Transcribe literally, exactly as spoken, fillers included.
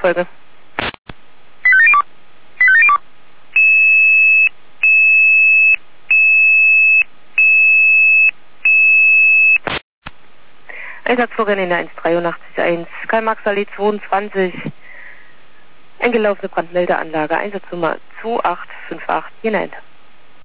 Erfolge. Einsatzvorgänge eins dreiundachtzig eins, Karl-Marx-Allee zweiundzwanzig, eingelaufene Brandmeldeanlage, Einsatznummer zwei acht fünf acht, genannt.